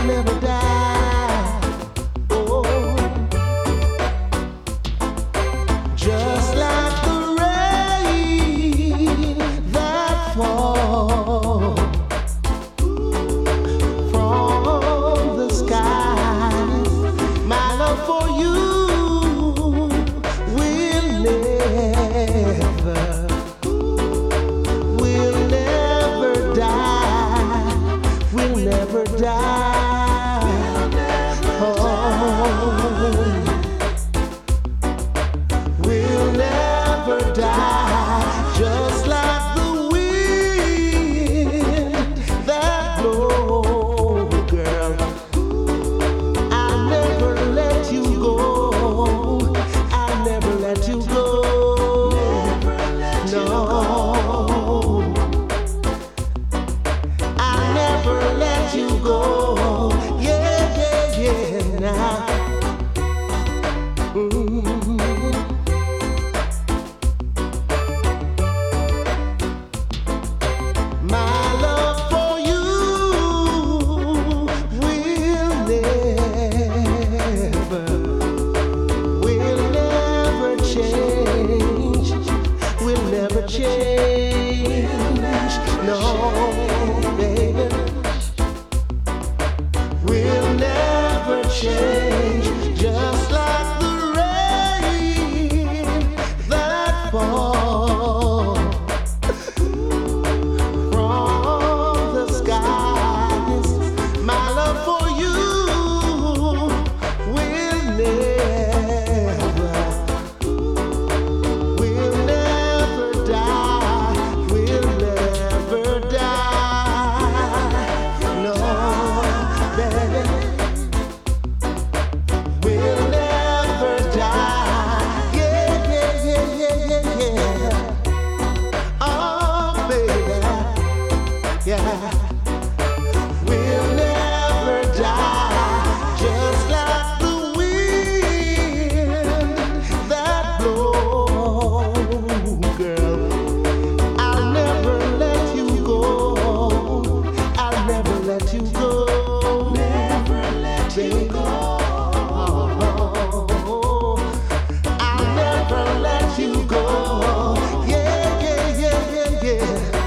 never die. Oh, just like the rain that falls from the sky, my love for you will never die, will never die. Oh, will never die, just like the wind that blows, girl. I'll never let you go. I'll never let you go. No, I'll never let you go. Yeah, yeah, yeah, now. My love for you will never change, will never change. No, baby, will never change. Just like the rain that falls from the skies, my love for you will never die, will never die. No, baby, will never die. Yeah, yeah, yeah, yeah, yeah, yeah. Oh, baby, yeah, will never die, just like the wind that blows, girl. I'll never let you go. I'll never let you go. Never let you go. I'll never let you go. Yeah, yeah, yeah, yeah, yeah.